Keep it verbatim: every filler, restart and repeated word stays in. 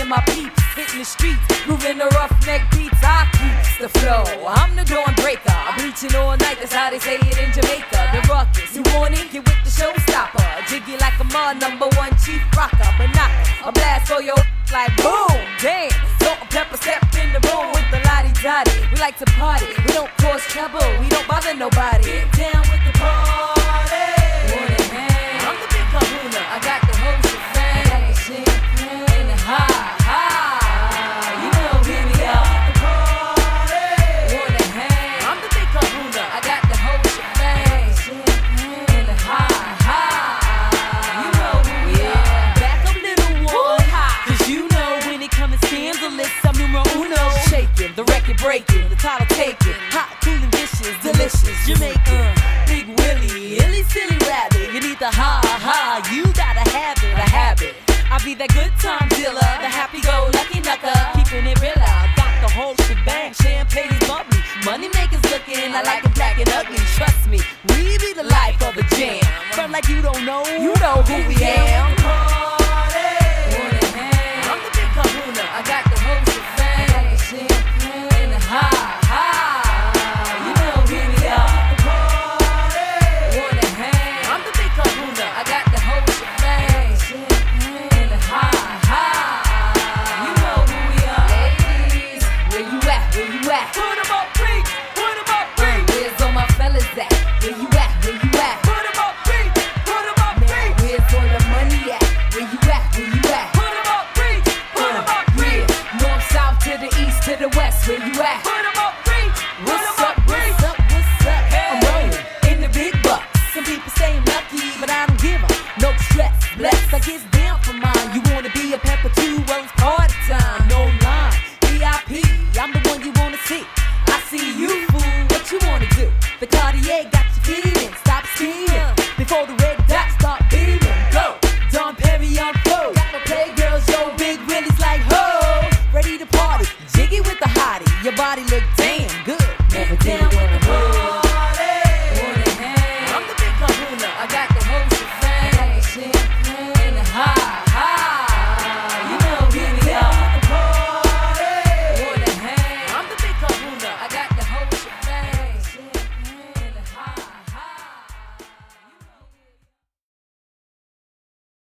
of my peeps hitting the streets, moving the roughneck beats. I keep the flow. I'm the dawn breaker. I'm bleaching all night. That's how they say it in Jamaica. The ruckus. You want it? Get with the showstopper. Jiggy like a mud, number one chief rocker. But not a blast for your like boom. Damn. Salt and pepper step in the room with the lottie dottie. We like to party. We don't cause trouble. We don't bother nobody. Get down with the party. Wanna hang? I'm the big kahuna. I got the whole shebang. I got the champagne and the high, high. You know who we are. Wanna hang? I'm the big kahuna. I got the whole shebang. Champagne and the high, high. You know who we are. Back up, little one. Cause you know when it comes to scandalous, I'm numero uno. Shaking, the record breaking, the title taking. Hot, cool and vicious, delicious, Jamaican. Big Willie, illy silly rabbit. You need the ha ha, you gotta have it, a habit. I'll be that good time dealer, the happy-go-lucky knucker, keeping it real out. Got the whole shebang, champagne is bubbly, money makers looking, I like it black and ugly. Trust me, we be the life of a jam. From like you don't know, you know who we am.